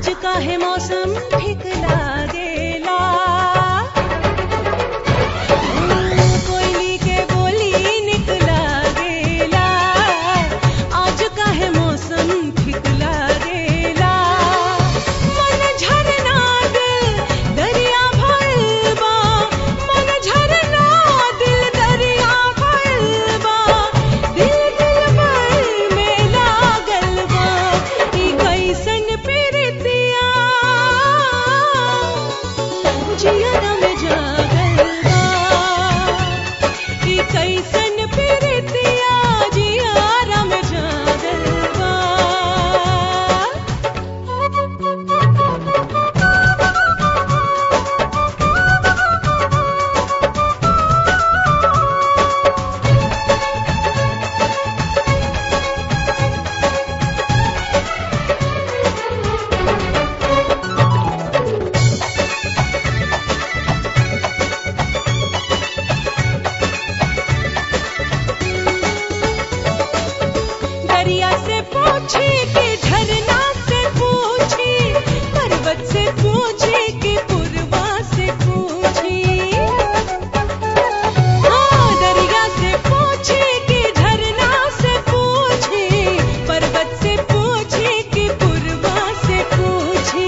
आज काहे मौसम ठीक लागेला। कोयली के बोली निक लागेला। आज काहे मौसम ठीक लागेला। मन झरना दिल दरिया भइल बा। मन झरना दिल दरिया भइल बा। दिल दिल में लागल बा। ई कैसन प्रीतिया जियरा में जागल बा। ई कैसन प्रीतिया जियरा में जागल बा। दरिया से पूछे कि झरना से पूछी। पर्वत से पूछे कि पूर्वा से पूछी। हाँ, दरिया से पूछे कि झरना से पूछी। पर्वत से पूछे कि पूर्वा से पूछी।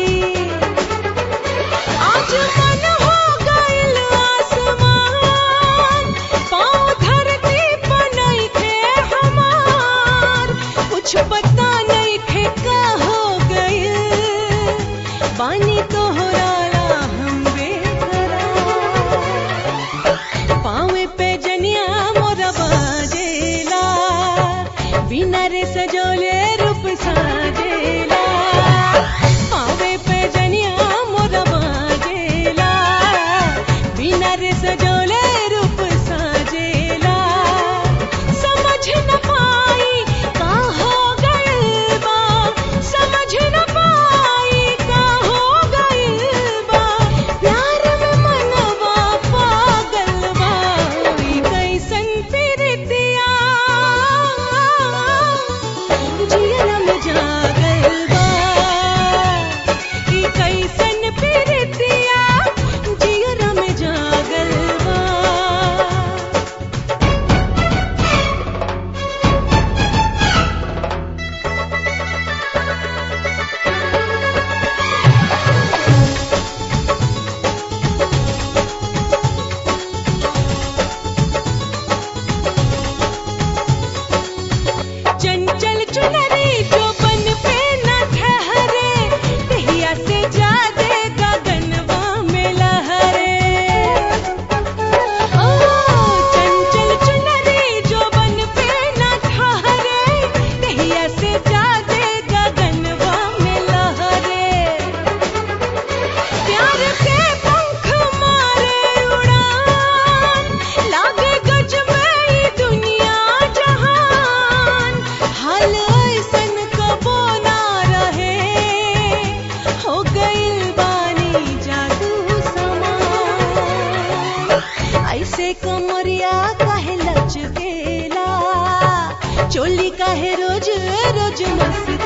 आज मन हो गइल आसमान। पाँव धरती पर नइखे हमार। कुछ पता नइखे का हो गइल। बानी तोहरा हम बेकरार। पाँवे पे जनिया मोरा बाजेला। बिना रे सजोले रूप साजेला। पाँवे पे जनिया मोरा बाजेला। बिना रे सजोले रूप साजेला। समझ न पाई का हो गइल बा। समझ न पाई का हो गइल बा। प्यार में मनवा पागल बा। ई कैसन प्रीतिया जियरा में जागल बा। ई कैसन प्रीतिया जियरा में जागल बा। चंचल चुनरी जो बन पे न ठहरे। तहिया से जादे गगनवा में लहरे। ओ चंचल चुनरी जो बन पे न ठहरे। तहिया से जादे गगनवा में लहरे। प्यार के पंख मारे उड़ान। लागे गज में ई दुनिया जहान। हाल ऐसन कबो ना रहे। हो गइल बानी जादू समान। ऐसे कमरिया काहे लचकेला। चोली काहे रोज रोज मस